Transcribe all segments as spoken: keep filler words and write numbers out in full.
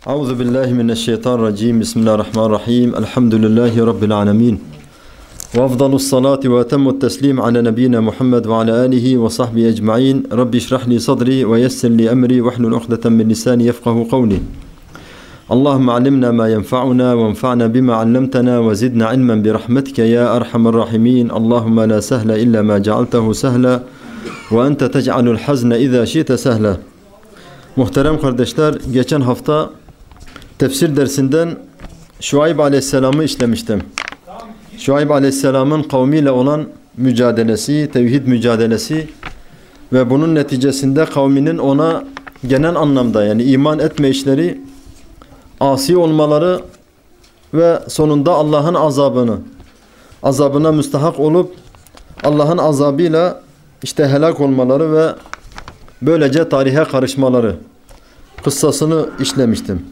Euzu billahi mineşşeytanirracim. Bismillahirrahmanirrahim. Elhamdülillahi rabbil alamin. Ve afdalus salati ve etemmut teslim ala nebiyyina Muhammed ve ala alihi ve sahbihi ecmaîn. Rabbi şrah li sadri ve yessir li emri ve hlul ukdeten min lisani yefkahu kavli. Allahumme allimna ma yenfa'una ve enfa'na bima 'allamtana ve zidna ilmen bi rahmetike ya erhamer rahimin. Allahumme la sehla illa ma cealtehu sehla ve ente tec'alul hazne iza şi'te sehla. Muhterem kardeşler, geçen hafta tefsir dersinden Şuayb Aleyhisselam'ı işlemiştim. Şuayb Aleyhisselam'ın kavmiyle olan mücadelesi, tevhid mücadelesi ve bunun neticesinde kavminin ona genel anlamda yani iman etme işleri, asi olmaları ve sonunda Allah'ın azabını, azabına müstahak olup Allah'ın azabıyla işte helak olmaları ve böylece tarihe karışmaları kıssasını işlemiştim.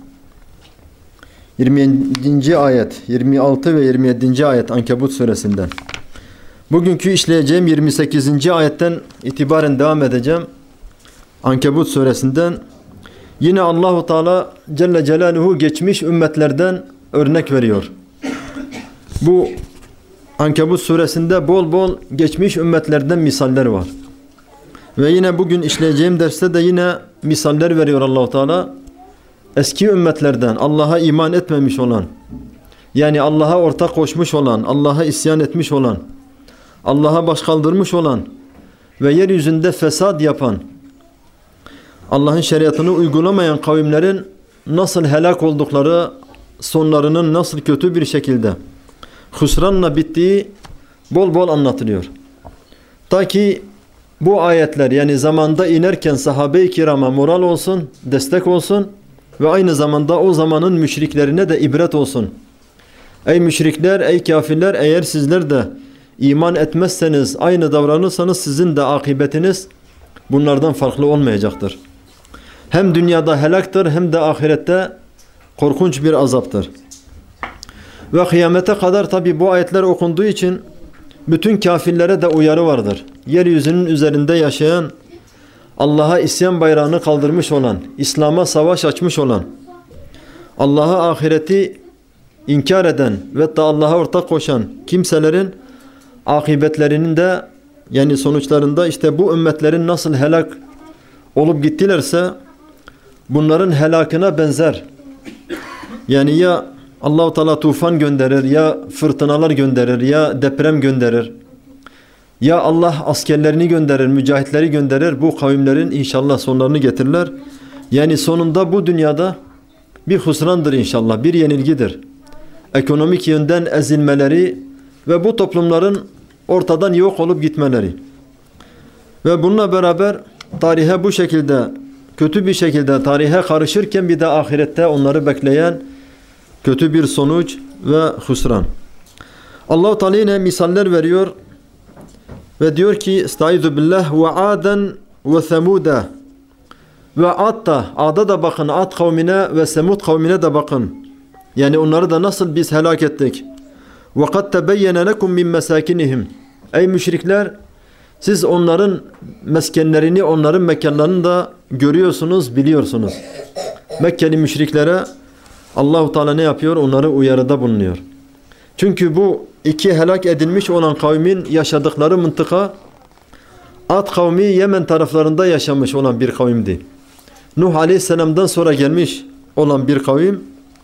yirmi yedinci ayet, yirmi altı ve yirmi yedinci ayet Ankebut suresinden. Bugünkü işleyeceğim yirmi sekizinci ayetten itibaren devam edeceğim. Ankebut suresinden. Yine Allahu Teala Celle Celaluhu geçmiş ümmetlerden örnek veriyor. Bu Ankebut suresinde bol bol geçmiş ümmetlerden misaller var. Ve yine bugün işleyeceğim derste de yine misaller veriyor Allahu Teala. Eski ümmetlerden Allah'a iman etmemiş olan, yani Allah'a ortak koşmuş olan, Allah'a isyan etmiş olan, Allah'a baş kaldırmış olan ve yeryüzünde fesat yapan, Allah'ın şeriatını uygulamayan kavimlerin nasıl helak oldukları, sonlarının nasıl kötü bir şekilde husranla bittiği bol bol anlatılıyor. Ta ki bu ayetler yani zamanda inerken sahabe-i kirama moral olsun, destek olsun ve aynı zamanda o zamanın müşriklerine de ibret olsun. Ey müşrikler, ey kafirler, eğer sizler de iman etmezseniz, aynı davranırsanız sizin de akıbetiniz bunlardan farklı olmayacaktır. Hem dünyada helaktır hem de ahirette korkunç bir azaptır. Ve kıyamete kadar tabi bu ayetler okunduğu için bütün kafirlere de uyarı vardır. Yeryüzünün üzerinde yaşayan, Allah'a isyan bayrağını kaldırmış olan, İslam'a savaş açmış olan, Allah'a ahireti inkar eden ve da Allah'a ortak koşan kimselerin akıbetlerinin de yani sonuçlarında işte bu ümmetlerin nasıl helak olup gittilerse bunların helakına benzer. Yani ya Allah-u Teala tufan gönderir, ya fırtınalar gönderir, ya deprem gönderir. Ya Allah askerlerini gönderir, mücahitleri gönderir. Bu kavimlerin inşallah sonlarını getirirler. Yani sonunda bu dünyada bir husrandır inşallah, bir yenilgidir. Ekonomik yönden ezilmeleri ve bu toplumların ortadan yok olup gitmeleri. Ve bununla beraber tarihe bu şekilde, kötü bir şekilde tarihe karışırken bir de ahirette onları bekleyen kötü bir sonuç ve husran. Allah-u Teala yine misaller veriyor. Ve diyor ki Estaizu billah ve aden ve semuda ve Ad'da, Ad'a da bakın, Ad kavmine ve Semud kavmine de bakın. Yani onları da nasıl biz helak ettik. Ve kad tebeyyene lekum min mesakinihim. Ey müşrikler, siz onların meskenlerini, onların mekanlarını da görüyorsunuz, biliyorsunuz. Mekkeli müşriklere Allah-u Teala ne yapıyor? Onları uyarıda bulunuyor. Çünkü bu iki helak edilmiş olan kavmin yaşadıkları mıntıka Ad kavmi Yemen taraflarında yaşamış olan bir kavimdi. Nuh Aleyhisselam'dan sonra gelmiş olan bir kavim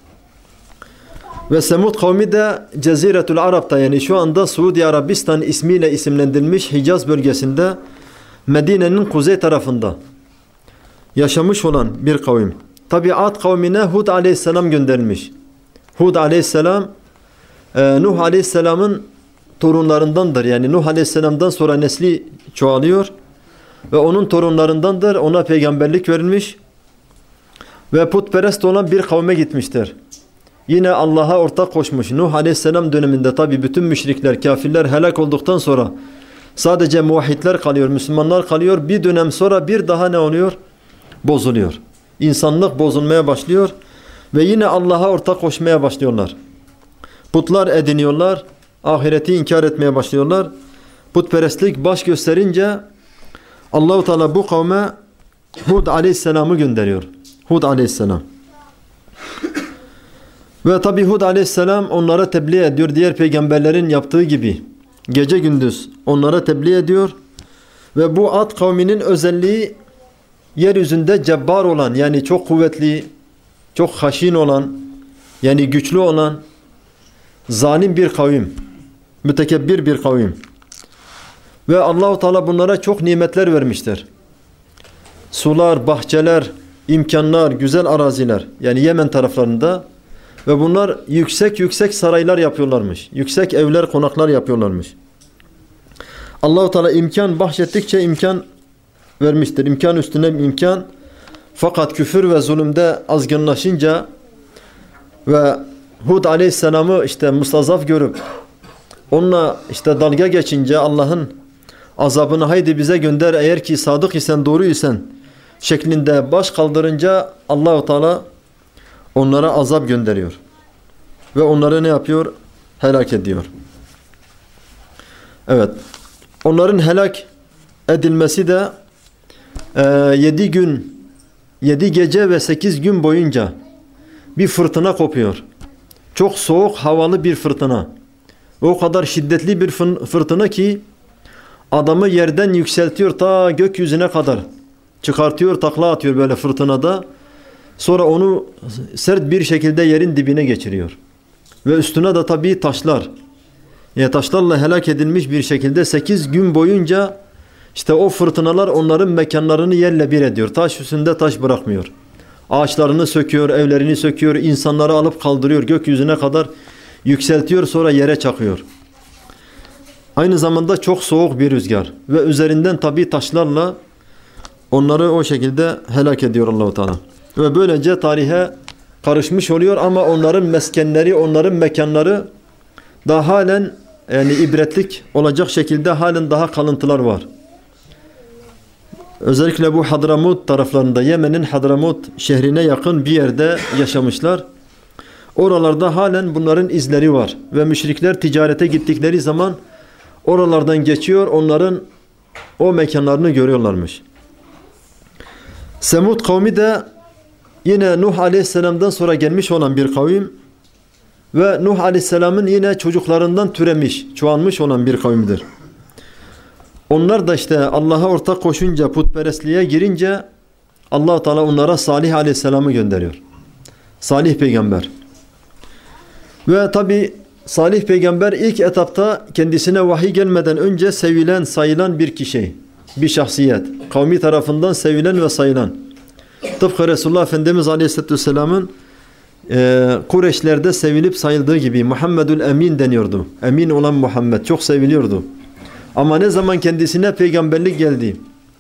ve Semud kavmi de Ceziretul Arab'ta yani şu anda Suudi Arabistan ismiyle isimlendirilmiş Hicaz bölgesinde Medine'nin kuzey tarafında yaşamış olan bir kavim. Tabi Ad kavmine Hud Aleyhisselam gönderilmiş. Hud Aleyhisselam Nuh Aleyhisselam'ın torunlarındandır. Yani Nuh Aleyhisselam'dan sonra nesli çoğalıyor ve onun torunlarındandır. Ona peygamberlik verilmiş ve putperest olan bir kavme gitmiştir. Yine Allah'a ortak koşmuş. Nuh Aleyhisselam döneminde tabi bütün müşrikler, kafirler helak olduktan sonra sadece muvahhidler kalıyor, Müslümanlar kalıyor. Bir dönem sonra bir daha ne oluyor? Bozuluyor. İnsanlık bozulmaya başlıyor ve yine Allah'a ortak koşmaya başlıyorlar. Putlar ediniyorlar, ahireti inkar etmeye başlıyorlar. Putperestlik baş gösterince Allah-u Teala bu kavme Hud Aleyhisselam'ı gönderiyor. Hud Aleyhisselam. Ve tabi Hud aleyhisselam onlara tebliğ ediyor. Diğer peygamberlerin yaptığı gibi. Gece gündüz onlara tebliğ ediyor. Ve bu Ad kavminin özelliği yeryüzünde cebbar olan, yani çok kuvvetli, çok haşin olan, yani güçlü olan, zalim bir kavim. Mütekebbir bir kavim. Ve Allah-u Teala bunlara çok nimetler vermiştir. Sular, bahçeler, imkanlar, güzel araziler. Yani Yemen taraflarında. Ve bunlar yüksek yüksek saraylar yapıyorlarmış. Yüksek evler, konaklar yapıyorlarmış. Allah-u Teala imkan bahşettikçe imkan vermiştir. İmkan üstüne imkan. Fakat küfür ve zulümde azgınlaşınca ve Hud aleyhisselamı işte mustazaf görüp onunla işte dalga geçince Allah'ın azabını haydi bize gönder eğer ki sadık isen, doğru isen şeklinde baş kaldırınca Allah-u Teala onlara azap gönderiyor. Ve onları ne yapıyor? Helak ediyor. Evet. Onların helak edilmesi de e, yedi gün, yedi gece ve sekiz gün boyunca bir fırtına kopuyor. Çok soğuk, havalı bir fırtına. O kadar şiddetli bir fırtına ki adamı yerden yükseltiyor ta gökyüzüne kadar. Çıkartıyor, takla atıyor böyle fırtınada. Sonra onu sert bir şekilde yerin dibine geçiriyor. Ve üstüne de tabii taşlar. Yani taşlarla helak edilmiş bir şekilde sekiz gün boyunca işte o fırtınalar onların mekanlarını yerle bir ediyor. Taş üstünde taş bırakmıyor. Ağaçlarını söküyor, evlerini söküyor, insanları alıp kaldırıyor, gökyüzüne kadar yükseltiyor, sonra yere çakıyor. Aynı zamanda çok soğuk bir rüzgar ve üzerinden tabii taşlarla onları o şekilde helak ediyor Allah-u Teala. Ve böylece tarihe karışmış oluyor ama onların meskenleri, onların mekanları daha halen yani ibretlik olacak şekilde halen daha kalıntılar var. Özellikle bu Hadramut taraflarında, Yemen'in Hadramut şehrine yakın bir yerde yaşamışlar. Oralarda halen bunların izleri var. Ve müşrikler ticarete gittikleri zaman oralardan geçiyor, onların o mekanlarını görüyorlarmış. Semud kavmi de yine Nuh Aleyhisselam'dan sonra gelmiş olan bir kavim ve Nuh Aleyhisselam'ın yine çocuklarından türemiş, çoğalmış olan bir kavimdir. Onlar da işte Allah'a ortak koşunca, putperestliğe girince Allah-u Teala onlara Salih Aleyhisselam'ı gönderiyor. Salih peygamber. Ve tabi Salih peygamber ilk etapta kendisine vahiy gelmeden önce sevilen, sayılan bir kişi, bir şahsiyet. Kavmi tarafından sevilen ve sayılan. Tıpkı Resulullah Efendimiz Aleyhisselatü Vesselam'ın e, Kureyşlerde sevilip sayıldığı gibi Muhammedül Emin deniyordu. Emin olan Muhammed çok seviliyordu. Ama ne zaman kendisine peygamberlik geldi,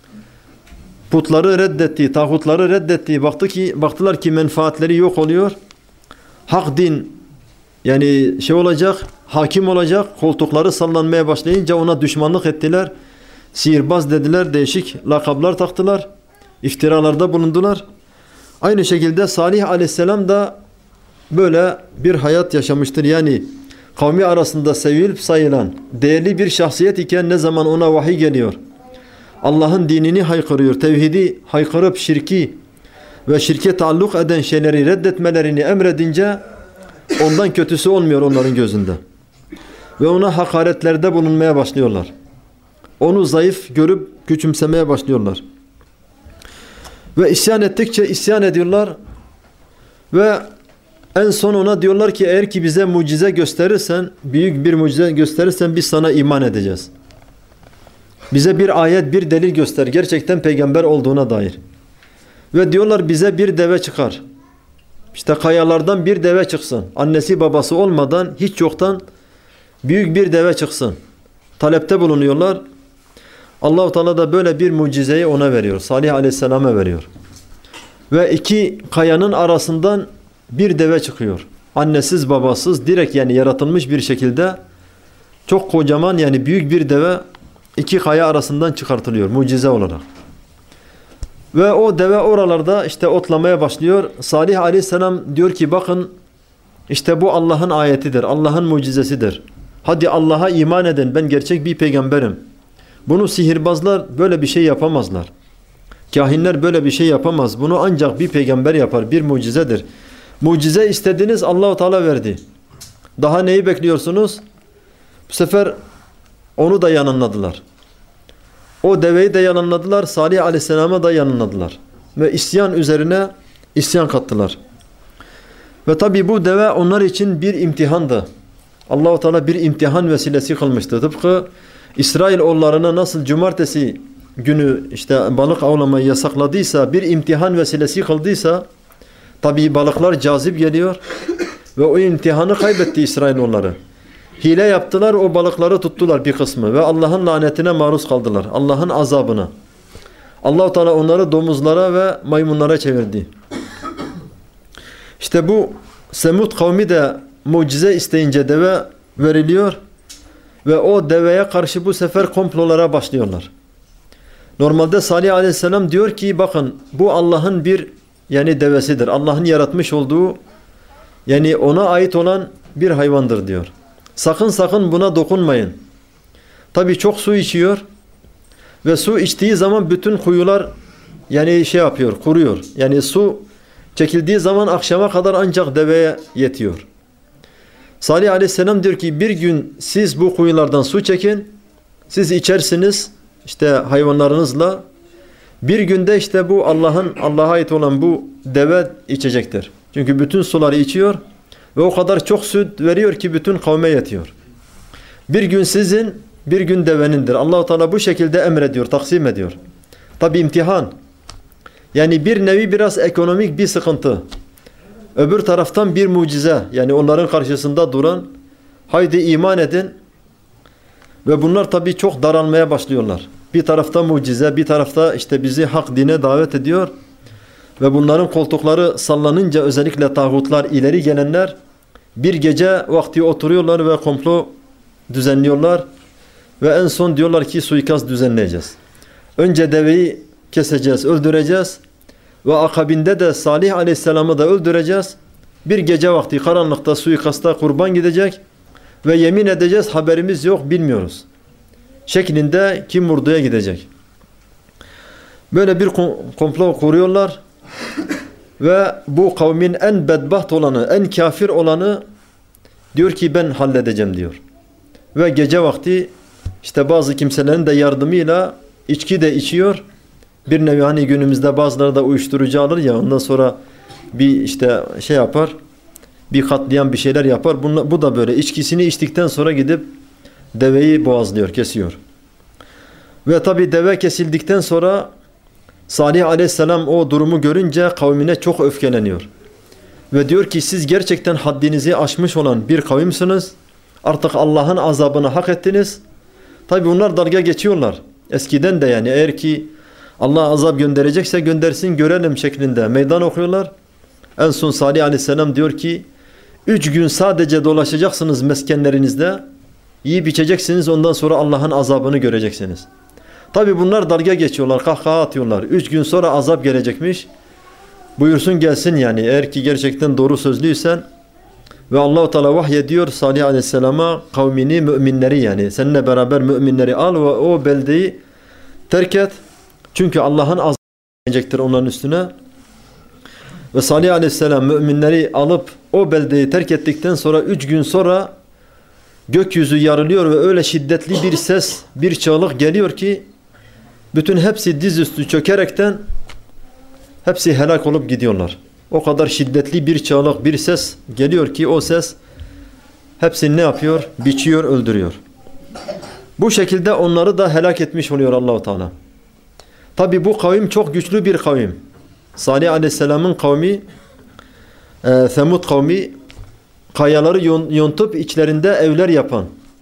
putları reddetti, tağutları reddetti, baktı ki, baktılar ki menfaatleri yok oluyor. Hak din yani şey olacak, hakim olacak, koltukları sallanmaya başlayınca ona düşmanlık ettiler. Sihirbaz dediler, değişik lakaplar taktılar, iftiralarda bulundular. Aynı şekilde Salih Aleyhisselam da böyle bir hayat yaşamıştır. Yani kavmi arasında sevilip sayılan, değerli bir şahsiyet iken ne zaman ona vahiy geliyor, Allah'ın dinini haykırıyor, tevhidi haykırıp şirki ve şirke taalluk eden şeyleri reddetmelerini emredince ondan kötüsü olmuyor onların gözünde. Ve ona hakaretlerde bulunmaya başlıyorlar. Onu zayıf görüp küçümsemeye başlıyorlar. Ve isyan ettikçe isyan ediyorlar. Ve en son ona diyorlar ki eğer ki bize mucize gösterirsen, büyük bir mucize gösterirsen biz sana iman edeceğiz. Bize bir ayet, bir delil göster. Gerçekten peygamber olduğuna dair. Ve diyorlar bize bir deve çıkar. İşte kayalardan bir deve çıksın. Annesi babası olmadan hiç yoktan büyük bir deve çıksın. Talepte bulunuyorlar. Allah-u Teala da böyle bir mucizeyi ona veriyor. Salih Aleyhisselam'a veriyor. Ve iki kayanın arasından bir deve çıkıyor. Annesiz babasız direkt yani yaratılmış bir şekilde çok kocaman yani büyük bir deve iki kaya arasından çıkartılıyor mucize olarak. Ve o deve oralarda işte otlamaya başlıyor. Salih Aleyhisselam diyor ki bakın işte bu Allah'ın ayetidir. Allah'ın mucizesidir. Hadi Allah'a iman edin. Ben gerçek bir peygamberim. Bunu sihirbazlar böyle bir şey yapamazlar. Kahinler böyle bir şey yapamaz. Bunu ancak bir peygamber yapar. Bir mucizedir. Mucize istediniz, Allah-u Teala verdi. Daha neyi bekliyorsunuz? Bu sefer onu da yalanladılar. O deveyi de yalanladılar, Salih Aleyhisselam'a da yalanladılar. Ve isyan üzerine isyan kattılar. Ve tabi bu deve onlar için bir imtihandı. Allah-u Teala bir imtihan vesilesi kılmıştı. Tıpkı İsrailoğullarına nasıl cumartesi günü işte balık avlamayı yasakladıysa, bir imtihan vesilesi kıldıysa, tabi balıklar cazip geliyor ve o imtihanı kaybetti İsrailoğulları. Hile yaptılar, o balıkları tuttular bir kısmı ve Allah'ın lanetine maruz kaldılar. Allah'ın azabına. Allah-u Teala onları domuzlara ve maymunlara çevirdi. İşte bu Semud kavmi de mucize isteyince deve veriliyor ve o deveye karşı bu sefer komplolara başlıyorlar. Normalde Salih Aleyhisselam diyor ki bakın bu Allah'ın bir yani devesidir. Allah'ın yaratmış olduğu yani ona ait olan bir hayvandır diyor. Sakın sakın buna dokunmayın. Tabi çok su içiyor ve su içtiği zaman bütün kuyular yani şey yapıyor, kuruyor. Yani su çekildiği zaman akşama kadar ancak deveye yetiyor. Salih Aleyhisselam diyor ki bir gün siz bu kuyulardan su çekin, siz içersiniz işte hayvanlarınızla. Bir günde işte bu Allah'ın Allah'a ait olan bu deve içecektir. Çünkü bütün suları içiyor ve o kadar çok süt veriyor ki bütün kavme yetiyor. Bir gün sizin, bir gün devenindir. Allah-u Teala bu şekilde emrediyor, taksim ediyor. Tabi imtihan. Yani bir nevi biraz ekonomik bir sıkıntı. Öbür taraftan bir mucize. Yani onların karşısında duran, haydi iman edin. Ve bunlar tabi çok daralmaya başlıyorlar. Bir tarafta mucize, bir tarafta işte bizi hak dine davet ediyor. Ve bunların koltukları sallanınca özellikle tağutlar, ileri gelenler bir gece vakti oturuyorlar ve komplo düzenliyorlar. Ve en son diyorlar ki suikast düzenleyeceğiz. Önce deveyi keseceğiz, öldüreceğiz. Ve akabinde de Salih Aleyhisselam'ı da öldüreceğiz. Bir gece vakti karanlıkta suikasta kurban gidecek. Ve yemin edeceğiz haberimiz yok, bilmiyoruz. Şeklinde kim vurduya gidecek. Böyle bir komplo kuruyorlar. Ve bu kavmin en bedbaht olanı, en kafir olanı diyor ki ben halledeceğim diyor. Ve gece vakti işte bazı kimselerin de yardımıyla içki de içiyor. Bir nevi hani günümüzde bazıları da uyuşturucu alır ya ondan sonra bir işte şey yapar. Bir katliam bir şeyler yapar. Bunla, bu da böyle içkisini içtikten sonra gidip deveyi boğazlıyor, kesiyor. Ve tabi deve kesildikten sonra Salih Aleyhisselam o durumu görünce kavmine çok öfkeleniyor. Ve diyor ki siz gerçekten haddinizi aşmış olan bir kavimsiniz. Artık Allah'ın azabını hak ettiniz. Tabi bunlar dalga geçiyorlar. Eskiden de yani eğer ki Allah azap gönderecekse göndersin görelim şeklinde meydan okuyorlar. En son Salih Aleyhisselam diyor ki üç gün sadece dolaşacaksınız meskenlerinizde. Yiyip içeceksiniz ondan sonra Allah'ın azabını göreceksiniz. Tabi bunlar dalga geçiyorlar, kahkaha atıyorlar. Üç gün sonra azap gelecekmiş. Buyursun gelsin yani eğer ki gerçekten doğru sözlüysen. Ve Allah-u Teala vahyediyor Salih Aleyhisselam'a kavmini, müminleri yani. Seninle beraber müminleri al ve o beldeyi terk et. Çünkü Allah'ın azabı gelecektir onların üstüne. Ve Salih Aleyhisselam müminleri alıp o beldeyi terk ettikten sonra üç gün sonra gökyüzü yarılıyor ve öyle şiddetli bir ses, bir çığlık geliyor ki bütün hepsi dizüstü çökerekten hepsi helak olup gidiyorlar. O kadar şiddetli bir çığlık, bir ses geliyor ki o ses hepsini ne yapıyor? Biçiyor, öldürüyor. Bu şekilde onları da helak etmiş oluyor Allah-u Teala. Tabi bu kavim çok güçlü bir kavim. Salih Aleyhisselam'ın kavmi, e, Semud kavmi kayaları yontup içlerinde evler yapan,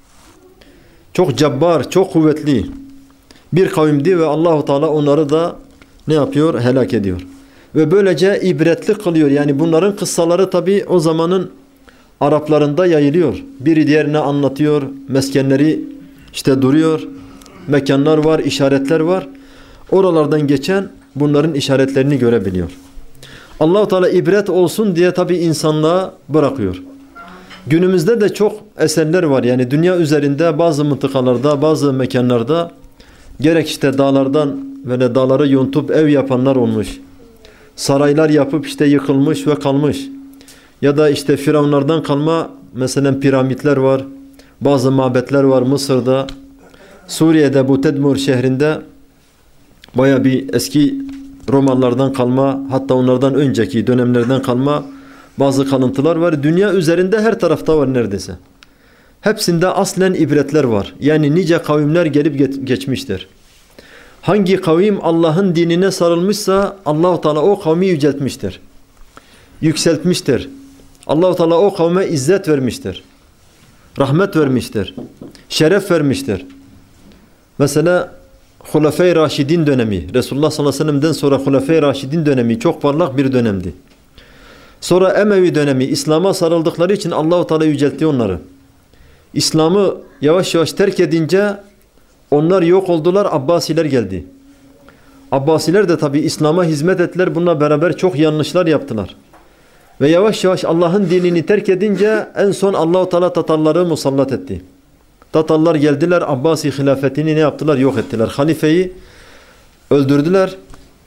çok cabbar, çok kuvvetli bir kavimdi ve Allah-u Teala onları da ne yapıyor? Helak ediyor. Ve böylece ibretli kılıyor. Yani bunların kıssaları tabi o zamanın Araplarında yayılıyor. Biri diğerine anlatıyor. Meskenleri işte duruyor. Mekanlar var, işaretler var. Oralardan geçen bunların işaretlerini görebiliyor. Allah-u Teala ibret olsun diye tabi insanlığa bırakıyor. Günümüzde de çok eserler var. Yani dünya üzerinde bazı mıntıkalarda, bazı mekanlarda gerek işte dağlardan böyle dağları yontup ev yapanlar olmuş. Saraylar yapıp işte yıkılmış ve kalmış. Ya da işte firavunlardan kalma mesela piramitler var. Bazı mabetler var Mısır'da. Suriye'de bu Tedmur şehrinde baya bir eski Romalılardan kalma, hatta onlardan önceki dönemlerden kalma bazı kalıntılar var. Dünya üzerinde her tarafta var neredeyse. Hepsinde aslen ibretler var. Yani nice kavimler gelip geçmiştir. Hangi kavim Allah'ın dinine sarılmışsa Allah-u Teala o kavmi yüceltmiştir. Yükseltmiştir. Allah-u Teala o kavme izzet vermiştir. Rahmet vermiştir. Şeref vermiştir. Mesela Hulefai Raşidin dönemi, Resulullah sallallahu aleyhi ve sellem'den sonra Hulefai Raşidin dönemi çok parlak bir dönemdi. Sonra Emevi dönemi, İslam'a sarıldıkları için Allah-u Teala yüceltti onları. İslam'ı yavaş yavaş terk edince onlar yok oldular, Abbasiler geldi. Abbasiler de tabi İslam'a hizmet ettiler, bununla beraber çok yanlışlar yaptılar. Ve yavaş yavaş Allah'ın dinini terk edince en son Allah-u Teala Tatarları musallat etti. Tatarlar geldiler, Abbasi hilafetini ne yaptılar? Yok ettiler. Halifeyi öldürdüler.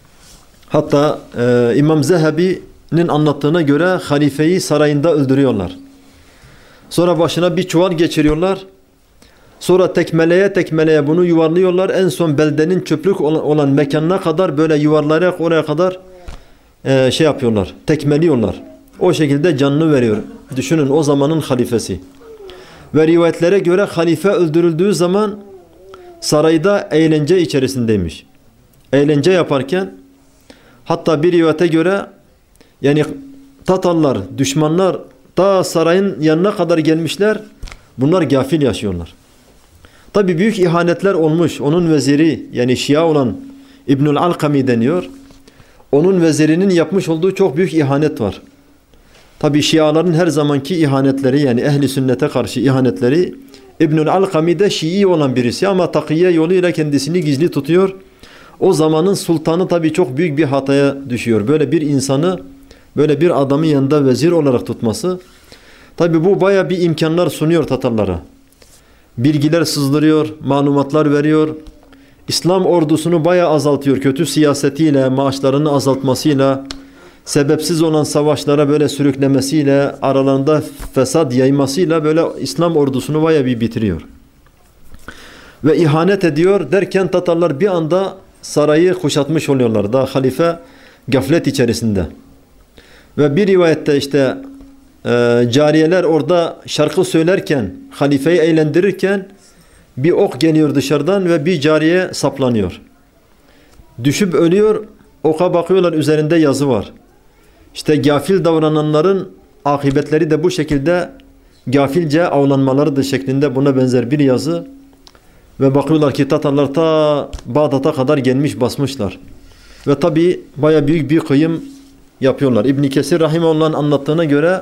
Hatta e, İmam Zehebi'nin anlattığına göre halifeyi sarayında öldürüyorlar. Sonra başına bir çuval geçiriyorlar. Sonra tekmeleye tekmeleye bunu yuvarlıyorlar. En son beldenin çöplük olan, olan mekanına kadar böyle yuvarlayarak oraya kadar e, şey yapıyorlar. Tekmeliyorlar. O şekilde canını veriyor. Düşünün o zamanın halifesi. Ve rivayetlere göre halife öldürüldüğü zaman sarayda eğlence içerisindeymiş. Eğlence yaparken hatta bir rivayete göre yani Tatarlar, düşmanlar ta sarayın yanına kadar gelmişler. Bunlar gafil yaşıyorlar. Tabi büyük ihanetler olmuş. Onun veziri yani Şia olan İbnül Alkami deniyor. Onun vezirinin yapmış olduğu çok büyük ihanet var. Tabi Şiaların her zamanki ihanetleri yani ehli sünnete karşı ihanetleri, İbnül Alkami de Şii olan birisi ama takiye yoluyla kendisini gizli tutuyor. O zamanın sultanı tabi çok büyük bir hataya düşüyor. Böyle bir insanı, böyle bir adamın yanında vezir olarak tutması. Tabi bu baya bir imkanlar sunuyor Tatarlara. Bilgiler sızdırıyor, malumatlar veriyor. İslam ordusunu baya azaltıyor. Kötü siyasetiyle, maaşlarını azaltmasıyla, sebepsiz olan savaşlara böyle sürüklemesiyle, aralarında fesat yaymasıyla böyle İslam ordusunu baya bir bitiriyor. Ve ihanet ediyor derken Tatarlar bir anda sarayı kuşatmış oluyorlar. Daha halife gaflet içerisinde. Ve bir rivayette işte e, cariyeler orada şarkı söylerken, halifeyi eğlendirirken bir ok geliyor dışarıdan ve bir cariye saplanıyor. Düşüp ölüyor, oka bakıyorlar üzerinde yazı var. İşte gafil davrananların akıbetleri de bu şekilde gafilce avlanmalarıdır şeklinde buna benzer bir yazı. Ve bakıyorlar ki Tatarlar ta Bağdat'a kadar gelmiş basmışlar. Ve tabi baya büyük bir kıyım yapıyorlar. İbn Kesir Rahimehullah'ın anlattığına göre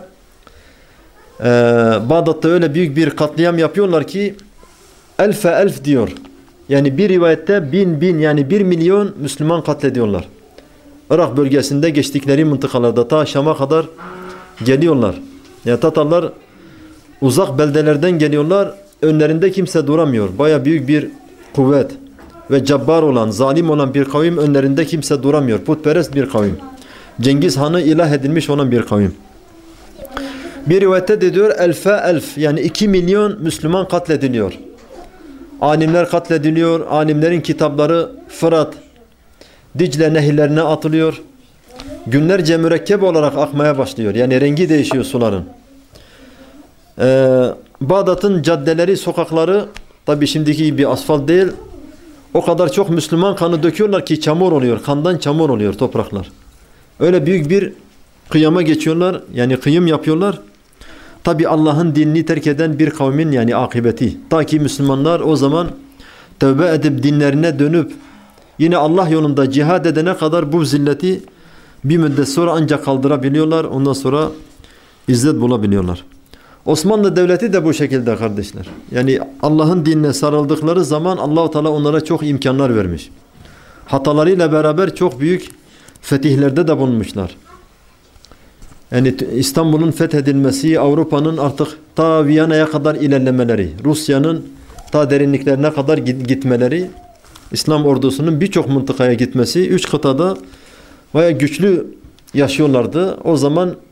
e, Bağdat'ta öyle büyük bir katliam yapıyorlar ki elfe elf diyor. Yani bir rivayette bin bin yani bir milyon Müslüman katlediyorlar. Irak bölgesinde geçtikleri mıntıkalarda ta Şam'a kadar geliyorlar. Yani Tatarlar uzak beldelerden geliyorlar. Önlerinde kimse duramıyor. Baya büyük bir kuvvet ve cabbar olan, zalim olan bir kavim önlerinde kimse duramıyor. Putperest bir kavim. Cengiz Han'ı ilah edilmiş olan bir kavim. Bir rivayette de diyor elfe elf yani iki milyon Müslüman katlediliyor. Alimler katlediliyor. Alimlerin kitapları Fırat, Dicle nehirlerine atılıyor. Günlerce mürekkep olarak akmaya başlıyor. Yani rengi değişiyor suların. Ee, Bağdat'ın caddeleri, sokakları tabi şimdiki gibi asfalt değil. O kadar çok Müslüman kanı döküyorlar ki çamur oluyor. Kandan çamur oluyor topraklar. Öyle büyük bir kıyama geçiyorlar. Yani kıyım yapıyorlar. Tabi Allah'ın dinini terk eden bir kavmin yani akıbeti. Ta ki Müslümanlar o zaman tövbe edip dinlerine dönüp yine Allah yolunda cihad edene kadar bu zilleti bir müddet sonra ancak kaldırabiliyorlar. Ondan sonra izzet bulabiliyorlar. Osmanlı Devleti de bu şekilde kardeşler. Yani Allah'ın dinine sarıldıkları zaman Allah-u Teala onlara çok imkanlar vermiş. Hatalarıyla beraber çok büyük fetihlerde de bulunmuşlar. Yani İstanbul'un fethedilmesi, Avrupa'nın artık ta Viyana'ya kadar ilerlemeleri, Rusya'nın ta derinliklerine kadar gitmeleri, İslam ordusunun birçok mıntıkaya gitmesi, üç kıtada bayağı güçlü yaşıyorlardı. O zaman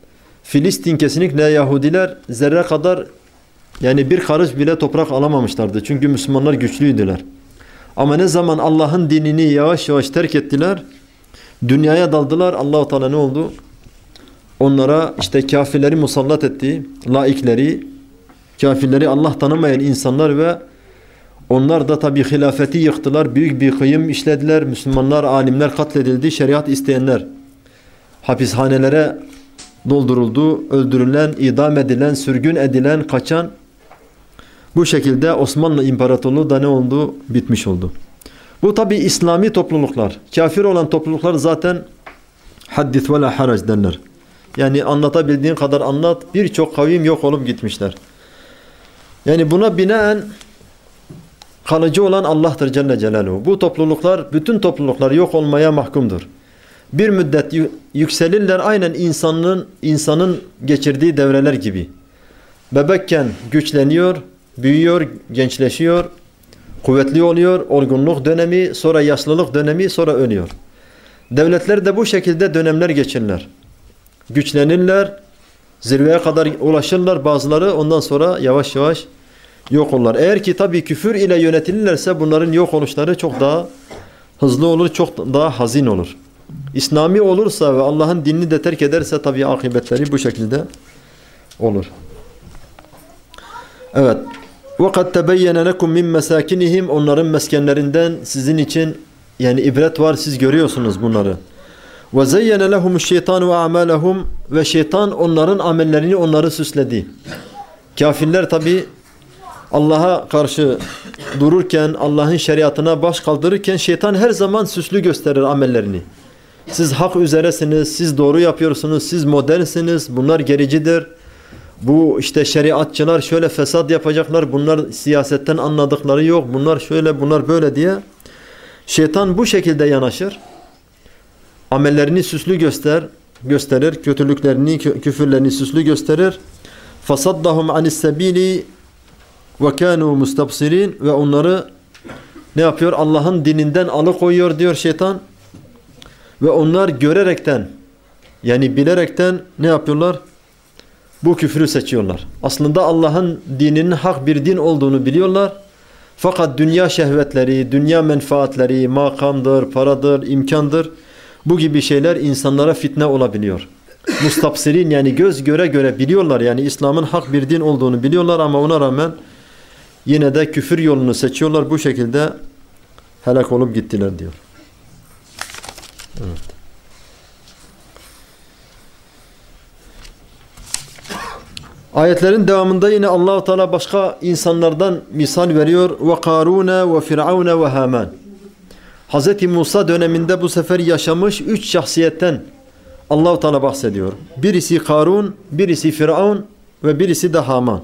Filistin kesinlikle Yahudiler zerre kadar yani bir karış bile toprak alamamışlardı. Çünkü Müslümanlar güçlüydüler. Ama ne zaman Allah'ın dinini yavaş yavaş terk ettiler, dünyaya daldılar, Allah-u Teala ne oldu? Onlara işte kafirleri musallat etti, laikleri, kafirleri Allah tanımayan insanlar ve onlar da tabi hilafeti yıktılar, büyük bir kıyım işlediler, Müslümanlar, alimler katledildi, şeriat isteyenler hapishanelere dolduruldu, öldürülen, idam edilen, sürgün edilen, kaçan, bu şekilde Osmanlı İmparatorluğu da ne oldu? Bitmiş oldu. Bu tabi İslami topluluklar. Kafir olan topluluklar zaten haddis ve la harac derler. Yani anlatabildiğin kadar anlat. Birçok kavim yok olup gitmişler. Yani buna binaen kalıcı olan Allah'tır Celle Celaluhu. Bu topluluklar, bütün topluluklar yok olmaya mahkumdur. Bir müddet yükselirler aynen insanın, insanın geçirdiği devreler gibi. Bebekken güçleniyor, büyüyor, gençleşiyor, kuvvetli oluyor, olgunluk dönemi, sonra yaşlılık dönemi, sonra ölüyor. Devletler de bu şekilde dönemler geçirler. Güçlenirler, zirveye kadar ulaşırlar bazıları, ondan sonra yavaş yavaş yok olurlar. Eğer ki tabii küfür ile yönetilirlerse bunların yok oluşları çok daha hızlı olur, çok daha hazin olur. İslami olursa ve Allah'ın dinini de terk ederse tabii akıbetleri bu şekilde olur. Evet. وَقَدْ تَبَيَّنَ لَكُمْ مِنْ مَسَاكِنِهِمْ Onların meskenlerinden sizin için yani ibret var, siz görüyorsunuz bunları. وَزَيَّنَ لَهُمُ الشَّيْطَانُ وَاَعْمَالَهُمْ Ve şeytan onların amellerini onları süsledi. Kafirler tabi Allah'a karşı dururken, Allah'ın şeriatına baş kaldırırken şeytan her zaman süslü gösterir amellerini. Siz hak üzeresiniz, siz doğru yapıyorsunuz, siz modernsiniz, bunlar gericidir. Bu işte şeriatçılar şöyle fesat yapacaklar, bunlar siyasetten anladıkları yok, bunlar şöyle, bunlar böyle diye. Şeytan bu şekilde yanaşır. Amellerini süslü göster, gösterir, kötülüklerini, küfürlerini süslü gösterir. فَصَدَّهُمْ عَنِ السَّب۪يلِ وَكَانُوا مُسْتَبْصِر۪ينَ Ve onları ne yapıyor? Allah'ın dininden alıkoyuyor diyor şeytan. Ve onlar görerekten, yani bilerekten ne yapıyorlar? Bu küfrü seçiyorlar. Aslında Allah'ın dininin hak bir din olduğunu biliyorlar. Fakat dünya şehvetleri, dünya menfaatleri, makamdır, paradır, imkandır. Bu gibi şeyler insanlara fitne olabiliyor. Mustapsirin yani göz göre göre biliyorlar. Yani İslam'ın hak bir din olduğunu biliyorlar ama ona rağmen yine de küfür yolunu seçiyorlar. Bu şekilde helak olup gittiler diyor. Evet. Ayetlerin devamında yine Allah-u Teala başka insanlardan misal veriyor. Ve Karun ve Firavun ve Haman. Hazreti Musa döneminde bu sefer yaşamış üç şahsiyetten Allah-u Teala bahsediyor. Birisi Karun, birisi Firavun ve birisi de Haman.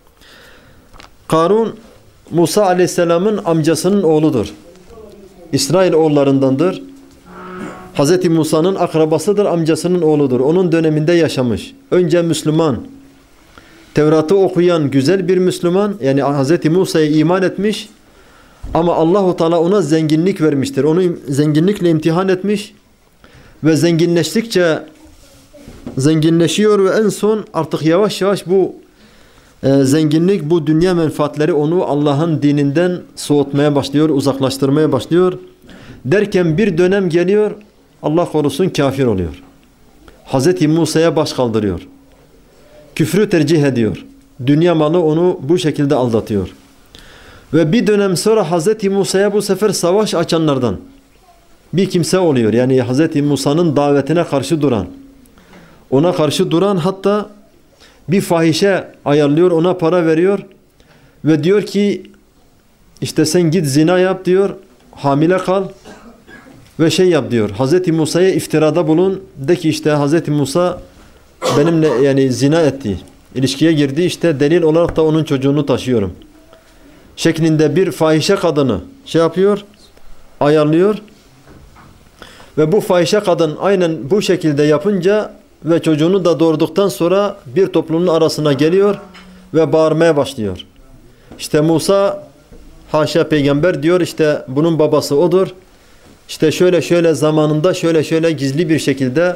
Karun Musa Aleyhisselam'ın amcasının oğludur. İsrail oğullarındandır. Hazreti Musa'nın akrabasıdır, amcasının oğludur. Onun döneminde yaşamış. Önce Müslüman, Tevrat'ı okuyan güzel bir Müslüman, yani Hazreti Musa'ya iman etmiş ama Allahu Teala ona zenginlik vermiştir. Onu zenginlikle imtihan etmiş ve zenginleştikçe zenginleşiyor ve en son artık yavaş yavaş bu e, zenginlik, bu dünya menfaatleri onu Allah'ın dininden soğutmaya başlıyor, uzaklaştırmaya başlıyor. Derken bir dönem geliyor, Allah korusun kafir oluyor. Hazreti Musa'ya baş kaldırıyor. Küfrü tercih ediyor. Dünya malı onu bu şekilde aldatıyor. Ve bir dönem sonra Hazreti Musa'ya bu sefer savaş açanlardan bir kimse oluyor. Yani Hazreti Musa'nın davetine karşı duran, ona karşı duran, hatta bir fahişe ayarlıyor, ona para veriyor ve diyor ki işte sen git zina yap diyor, hamile kal ve şey yap diyor. Hazreti Musa'ya iftirada bulun, de ki işte Hazreti Musa benimle yani zina etti, ilişkiye girdi, işte delil olarak da onun çocuğunu taşıyorum şeklinde bir fahişe kadını şey yapıyor, ayarlıyor ve bu fahişe kadın aynen bu şekilde yapınca ve çocuğunu da doğurduktan sonra bir toplumun arasına geliyor ve bağırmaya başlıyor. İşte Musa haşa peygamber diyor, işte bunun babası odur. İşte şöyle şöyle zamanında şöyle şöyle gizli bir şekilde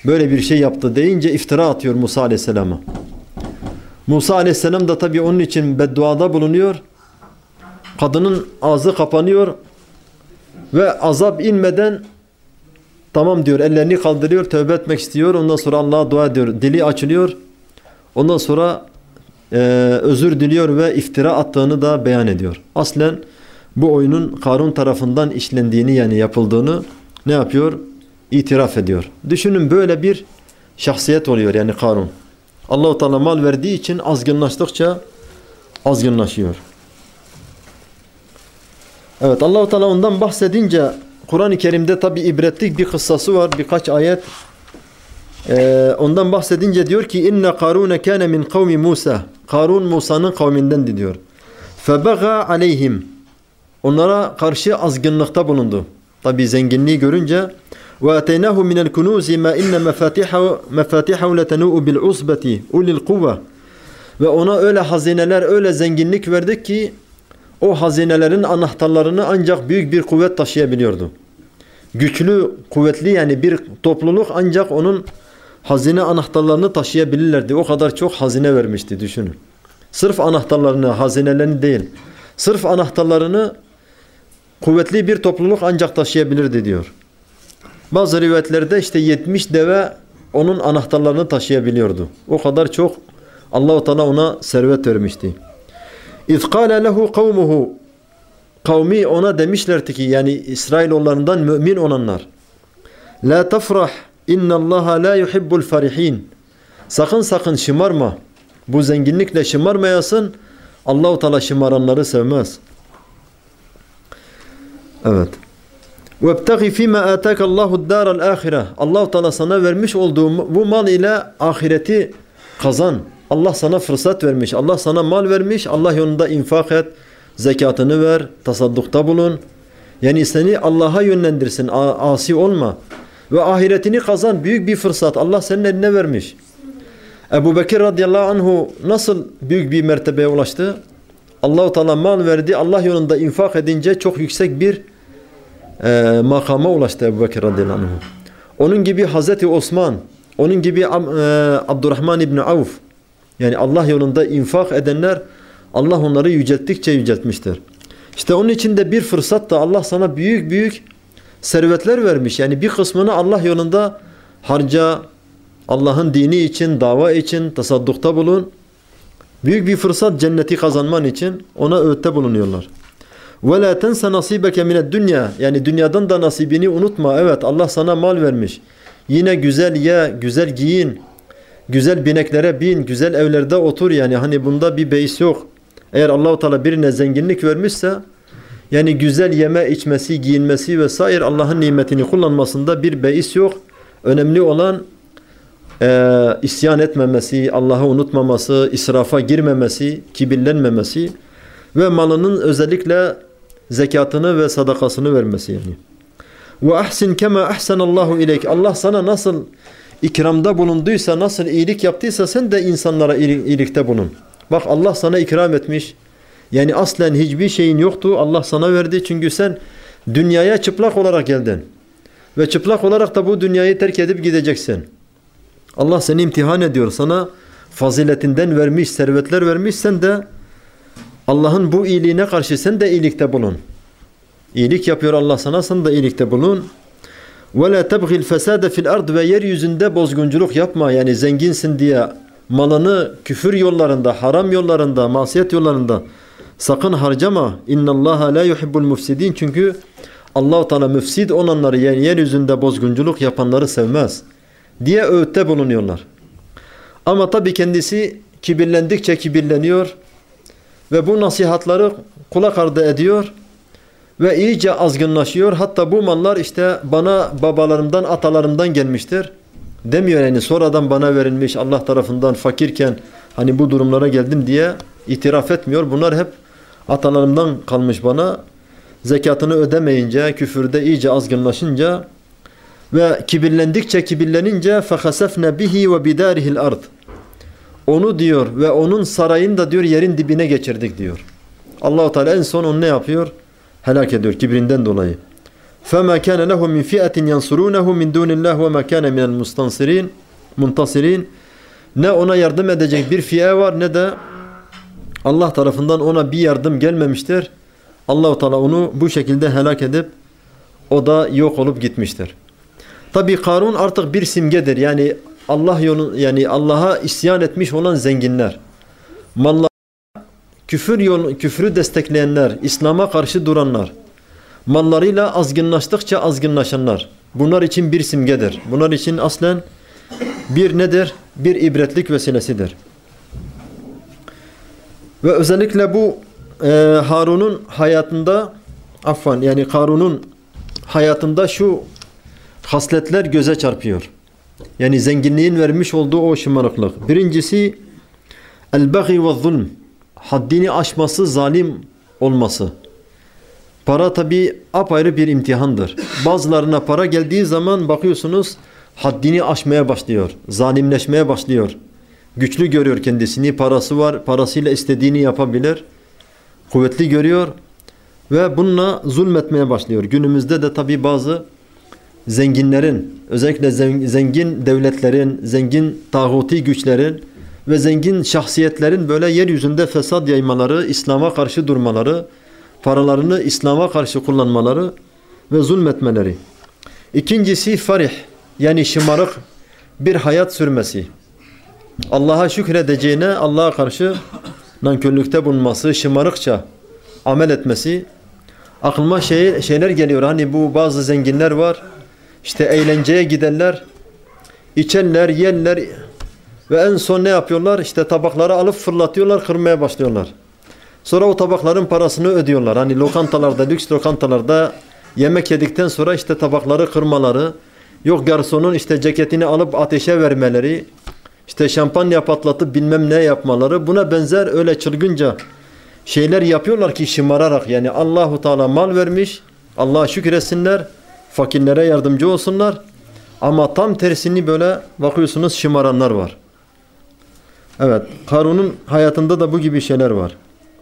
böyle bir şey yaptı deyince iftira atıyor Musa Aleyhisselam'a. Musa Aleyhisselam da tabii onun için bedduada bulunuyor. Kadının ağzı kapanıyor ve azap inmeden tamam diyor, ellerini kaldırıyor, tövbe etmek istiyor. Ondan sonra Allah'a dua ediyor. Dili açılıyor. Ondan sonra e, özür diliyor ve iftira attığını da beyan ediyor. Aslen bu oyunun Karun tarafından işlendiğini, yani yapıldığını ne yapıyor? İtiraf ediyor. Düşünün, böyle bir şahsiyet oluyor yani Karun. Allah-u Teala mal verdiği için azgınlaştıkça azgınlaşıyor. Evet, Allah-u Teala ondan bahsedince Kur'an-ı Kerim'de tabi ibretlik bir kıssası var, birkaç ayet. Ee, ondan bahsedince diyor ki inne Karun kana min kavmi Musa. Karun Musa'nın kavmindendi diyor. Febaga aleyhim. Onlara karşı azgınlıkta bulundu. Tabi zenginliği görünce ve ateynahu minel kunuzi ma inne mefatihahu mefatihahu letenu'u bil usbati ulil kuvve. Ve ona öyle hazineler, öyle zenginlik verdik ki o hazinelerin anahtarlarını ancak büyük bir kuvvet taşıyabiliyordu. Güçlü, kuvvetli yani bir topluluk ancak onun hazine anahtarlarını taşıyabilirlerdi. O kadar çok hazine vermişti, düşünün. Sırf anahtarlarını, hazinelerini değil. Sırf anahtarlarını kuvvetli bir topluluk ancak taşıyabilirdi diyor. Bazı rivayetlerde işte yetmiş deve onun anahtarlarını taşıyabiliyordu. O kadar çok Allah-u Teala ona servet vermişti. İz kâle lehu kavmuhu. Kavmi ona demişlerdi ki, yani İsrailoğullarından mümin olanlar. La tafrah innallaha la yuhibbul farihin. Sakın sakın şımarma. Bu zenginlikle şımarmayasın. Allah-u Teala şımaranları sevmez. Evet. Vebtagi fîmâ âtâkallâhu dâral âhire. Allah-u Teala sana vermiş olduğu bu mal ile ahireti kazan. Allah sana fırsat vermiş. Allah sana mal vermiş. Allah yolunda infak et. Zekatını ver. Tasaddukta bulun. Yani seni Allah'a yönlendirsin. Asi olma. Ve ahiretini kazan. Büyük bir fırsat. Allah senin eline vermiş. Ebu Bekir radıyallahu anhu nasıl büyük bir mertebeye ulaştı? Allah-u Teala mal verdi. Allah yolunda infak edince çok yüksek bir e, makama ulaştı Ebu Bekir radıyallahu anhu. Onun gibi Hazreti Osman, onun gibi e, Abdurrahman İbni Avf, yani Allah yolunda infak edenler Allah onları yücelttikçe yüceltmiştir. İşte onun için de bir fırsat da Allah sana büyük büyük servetler vermiş. Yani bir kısmını Allah yolunda harca, Allah'ın dini için, dava için, tasaddukta bulun. Büyük bir fırsat cenneti kazanman için ona öğütte bulunuyorlar. وَلَا تَنْسَ نَصِيبَكَ مِنَ الدُّنْيَا. Yani dünyadan da nasibini unutma. Evet, Allah sana mal vermiş. Yine güzel ye, güzel giyin, güzel bineklere bin, güzel evlerde otur, yani hani bunda bir beis yok. Eğer Allah-u Teala birine zenginlik vermişse, yani güzel yeme, içmesi, giyinmesi vesaire Allah'ın nimetini kullanmasında bir beis yok. Önemli olan e, isyan etmemesi, Allah'ı unutmaması, israfa girmemesi, kibirlenmemesi ve malının özellikle zekatını ve sadakasını vermesi yani. Ve ahsin kema ahsanallahu ileyk. Allah sana nasıl ikramda bulunduysa, nasıl iyilik yaptıysa sen de insanlara iyilikte bulun. Bak, Allah sana ikram etmiş. Yani aslen hiçbir şeyin yoktu. Allah sana verdi. Çünkü sen dünyaya çıplak olarak geldin. Ve çıplak olarak da bu dünyayı terk edip gideceksin. Allah seni imtihan ediyor. Sana faziletinden vermiş, servetler vermiş. Sen de Allah'ın bu iyiliğine karşı sen de iyilikte bulun. İyilik yapıyor Allah sana, sen de iyilikte bulun. وَلَا تَبْغِ الْفَسَادَ فِي الْأَرْضِ. Ve yeryüzünde bozgunculuk yapma. Yani zenginsin diye malını küfür yollarında, haram yollarında, masiyet yollarında sakın harcama. اِنَّ اللّٰهَ لَا يُحِبُّ الْمُفْسِدِينَ. Çünkü Allah-u Teala müfsid olanları, yani yeryüzünde bozgunculuk yapanları sevmez diye öğütte bulunuyorlar. Ama tabi kendisi kibirlendikçe kibirleniyor ve bu nasihatları kulak ardı ediyor ve iyice azgınlaşıyor. Hatta bu mallar işte bana babalarımdan, atalarımdan gelmiştir demiyor, yani sonradan bana verilmiş, Allah tarafından fakirken hani bu durumlara geldim diye itiraf etmiyor. Bunlar hep atalarımdan kalmış bana. Zekatını ödemeyince, küfürde iyice azgınlaşınca ve kibirlendikçe kibirlenince فَخَسَفْنَ بِهِ وَبِدَارِهِ الْأَرْضِ. Onu diyor ve onun sarayını da diyor yerin dibine geçirdik diyor. Allah-u Teala en son onu ne yapıyor? Helak ediyor kibrinden dolayı. فَمَا كَانَ لَهُمْ مِنْ فِئَةٍ يَنْصُرُونَهُ مِنْ دُونِ اللّٰهِ وَمَا كَانَ مِنَ الْمُسْتَنْصِرِينَ Muntasirin. Ne ona yardım edecek bir fiye var ne de Allah tarafından ona bir yardım gelmemiştir. Allah-u Teala onu bu şekilde helak edip o da yok olup gitmiştir. Tabi Karun artık bir simgedir. Yani Allah yolu, yani Allah'a isyan etmiş olan zenginler. Mallar, küfür yolu, küfrü destekleyenler, İslam'a karşı duranlar, mallarıyla azgınlaştıkça azgınlaşanlar. Bunlar için bir simgedir. Bunlar için aslen bir nedir? Bir ibretlik vesilesidir. Ve özellikle bu e, Harun'un hayatında affan yani Karun'un hayatında şu hasletler göze çarpıyor. Yani zenginliğin vermiş olduğu o şımarıklık. Birincisi el-bagi ve zulm. Haddini aşması, zalim olması. Para tabi apayrı bir imtihandır. Bazılarına para geldiği zaman bakıyorsunuz haddini aşmaya başlıyor. Zalimleşmeye başlıyor. Güçlü görüyor kendisini. Parası var. Parasıyla istediğini yapabilir. Kuvvetli görüyor. Ve bununla zulmetmeye başlıyor. Günümüzde de tabi bazı zenginlerin, özellikle zengin devletlerin, zengin tağuti güçlerin ve zengin şahsiyetlerin böyle yeryüzünde fesat yaymaları, İslam'a karşı durmaları, paralarını İslam'a karşı kullanmaları ve zulmetmeleri. İkincisi farih, yani şımarık bir hayat sürmesi. Allah'a şükredeceğine Allah'a karşı nankörlükte bulunması, şımarıkça amel etmesi. Aklıma şey, şeyler geliyor. Hani bu bazı zenginler var. İşte eğlenceye giderler. İçerler, yerler ve en son ne yapıyorlar? İşte tabakları alıp fırlatıyorlar, kırmaya başlıyorlar. Sonra o tabakların parasını ödüyorlar. Hani lokantalarda, lüks lokantalarda yemek yedikten sonra işte tabakları kırmaları, yok garsonun işte ceketini alıp ateşe vermeleri, işte şampanya patlatıp bilmem ne yapmaları, buna benzer öyle çılgınca şeyler yapıyorlar ki şımararak. Yani Allahu Teala mal vermiş, Allah'a şükretsinler, fakirlere yardımcı olsunlar. Ama tam tersini böyle bakıyorsunuz şımaranlar var. Evet, Karun'un hayatında da bu gibi şeyler var.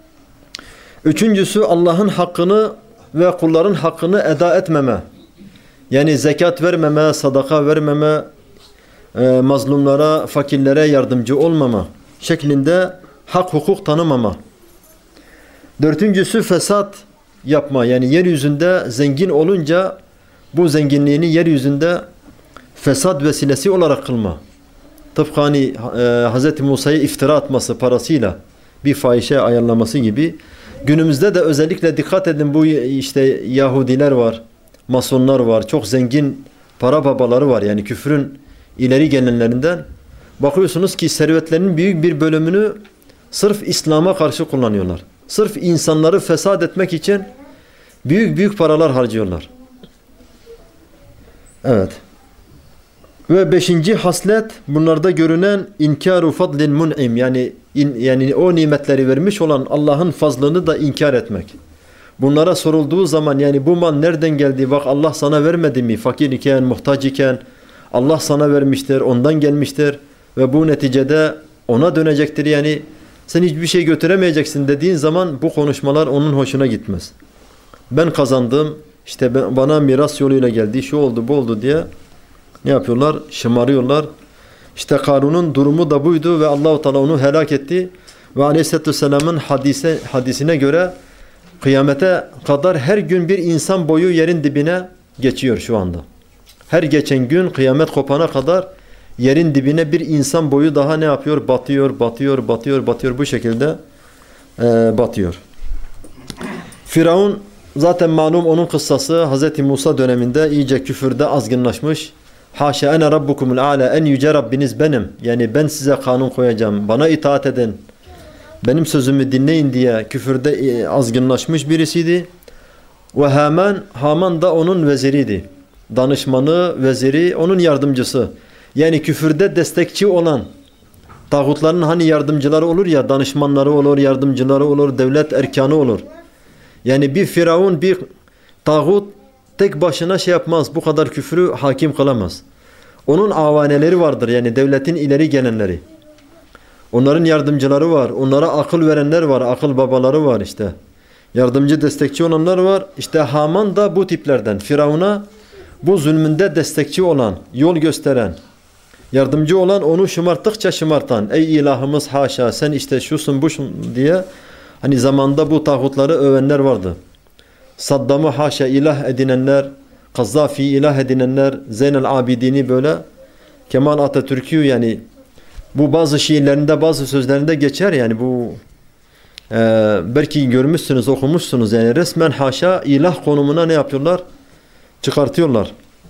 Üçüncüsü Allah'ın hakkını ve kulların hakkını eda etmeme. Yani zekat vermeme, sadaka vermeme, e, mazlumlara, fakirlere yardımcı olmama şeklinde hak hukuk tanımama. Dördüncüsü fesat yapma. Yani yeryüzünde zengin olunca bu zenginliğini yeryüzünde fesat vesilesi olarak kılma. Tıpkı hani e, Hz. Musa'yı iftira atması parasıyla bir fahişe ayarlaması gibi. Günümüzde de özellikle dikkat edin, bu işte Yahudiler var, Masonlar var, çok zengin para babaları var. Yani küfrün ileri gelenlerinden. Bakıyorsunuz ki servetlerinin büyük bir bölümünü sırf İslam'a karşı kullanıyorlar. Sırf insanları fesat etmek için büyük büyük paralar harcıyorlar. Evet. Ve beşinci haslet bunlarda görünen inkaru fadlin mun'im, yani in, yani o nimetleri vermiş olan Allah'ın fazlını da inkar etmek. Bunlara sorulduğu zaman yani bu mal nereden geldi? Bak Allah sana vermedi mi? Fakir iken, muhtaç iken Allah sana vermiştir, ondan gelmiştir ve bu neticede ona dönecektir. Yani sen hiçbir şey götüremeyeceksin dediğin zaman bu konuşmalar onun hoşuna gitmez. Ben kazandım, işte ben, bana miras yoluyla geldi, şu oldu, bu oldu diye ne yapıyorlar? Şımarıyorlar. İşte Karun'un durumu da buydu ve Allah-u Teala onu helak etti. Ve Aleyhisselatü Vesselam'ın hadise, hadisine göre kıyamete kadar her gün bir insan boyu yerin dibine geçiyor şu anda. Her geçen gün kıyamet kopana kadar yerin dibine bir insan boyu daha ne yapıyor? Batıyor, batıyor, batıyor, batıyor. Bu şekilde e, batıyor. Firavun zaten malum, onun kıssası Hz. Musa döneminde iyice küfürde azgınlaşmış. Haşa ene rabbukumul a'la, en yüce Rabbiniz benim. Yani ben size kanun koyacağım. Bana itaat edin. Benim sözümü dinleyin diye küfürde azgınlaşmış birisiydi. Ve Haman, Haman da onun veziriydi. Danışmanı, veziri, onun yardımcısı. Yani küfürde destekçi olan, tağutların hani yardımcıları olur ya, danışmanları olur, yardımcıları olur, devlet erkanı olur. Yani bir firavun, bir tağut tek başına şey yapmaz, bu kadar küfrü hakim kılamaz. Onun avaneleri vardır, yani devletin ileri gelenleri. Onların yardımcıları var, onlara akıl verenler var, akıl babaları var işte. Yardımcı, destekçi olanlar var. İşte Haman da bu tiplerden. Firavun'a bu zulmünde destekçi olan, yol gösteren, yardımcı olan, onu şımarttıkça şımartan. Ey ilahımız haşa sen işte şusun busun diye hani zamanda bu tağutları övenler vardı. Saddam'ı haşa ilah edinenler, Kazzafi ilah edinenler, Zeynel Abidin'i böyle, Kemal Atatürk'ü yani bu bazı şiirlerinde, bazı sözlerinde geçer yani bu e, belki görmüşsünüz, okumuşsunuz yani resmen haşa ilah konumuna ne yapıyorlar? Çıkartıyorlar.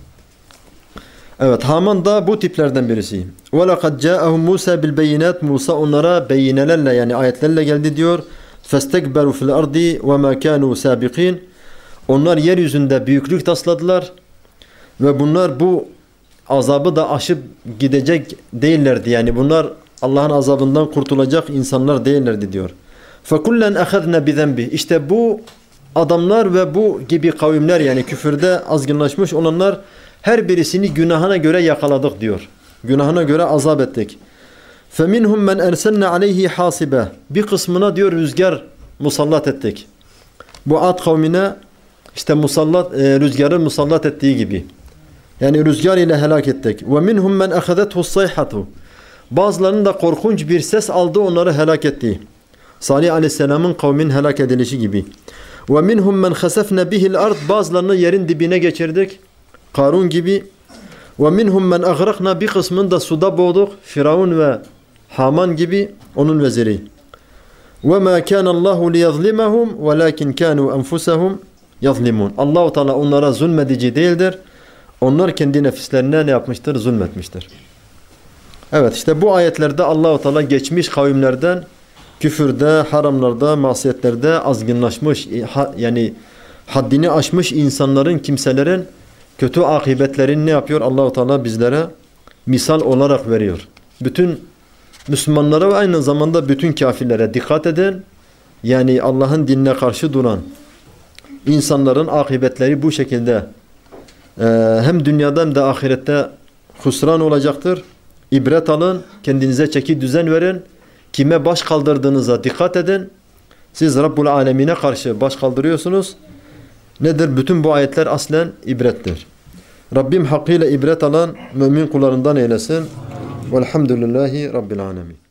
Evet, Haman da bu tiplerden birisi. وَلَقَدْ جَاءَهُمْ مُوسَى بِالْبَيِّنَاتِ Musa onlara beyinelerle yani ayetlerle geldi diyor. فَاسْتَكْبَرُوا فِي الْأَرْضِ وَمَا كَانُوا سَابِقِينَ Onlar yeryüzünde büyüklük tasladılar ve bunlar bu azabı da aşıp gidecek değillerdi. Yani bunlar Allah'ın azabından kurtulacak insanlar değillerdi diyor. فَكُلًّا أَخَذْنَا بِذَنْبِهِ İşte bu adamlar ve bu gibi kavimler yani küfürde azgınlaşmış olanlar her birisini günahına göre yakaladık diyor. Günahına göre azap ettik. فَمِنْهُمْ مَنْ اَرْسَلْنَا عَلَيْهِ حَاسِبًا Bir kısmına diyor rüzgar musallat ettik. Bu Ad kavmine işte musallat, e, rüzgarı musallat ettiği gibi. Yani rüzgar ile helak ettik. وَمِنْهُمْ مَنْ اَخَذَتْهُ الصَّيْحَةُ Bazılarının da korkunç bir ses aldı onları helak etti. Salih Aleyhisselam'ın kavmin helak edilişi gibi. وَمِنْهُمْ مَنْ خَسَفْنَا بِهِ الْأَرْضِ Bazılarını yerin dibine geçirdik. Karun gibi. وَمِنْهُمْ مَنْ اَغْرَقْنَا Bir kısmını da suda boğduk. Firavun ve Haman gibi onun veziri. وَمَا كَانَ اللّٰهُ لِيَظْلِمَهُمْ وَلَكِنْ كَانُوا أَنْفُسَهُمْ يَظْلِمُونَ Allah-u Teala onlara zulmedici değildir. Onlar kendi nefislerine ne yapmıştır? Zulmetmiştir. Evet, işte bu ayetlerde Allah-u Teala geçmiş kavimlerden küfürde, haramlarda, masiyetlerde azgınlaşmış yani haddini aşmış insanların, kimselerin kötü akıbetlerini ne yapıyor? Allah-u Teala bizlere misal olarak veriyor. Bütün Müslümanlara ve aynı zamanda bütün kafirlere dikkat edin. Yani Allah'ın dinine karşı duran insanların akıbetleri bu şekilde e, hem dünyada hem de ahirette husran olacaktır. İbret alın, kendinize çeki düzen verin. Kime baş kaldırdığınıza dikkat edin. Siz Rabbul Alemine karşı baş kaldırıyorsunuz. Nedir? Bütün bu ayetler aslen ibrettir. Rabbim hakkıyla ibret alan mümin kullarından eylesin. Velhamdülillahi Rabbil Alemin.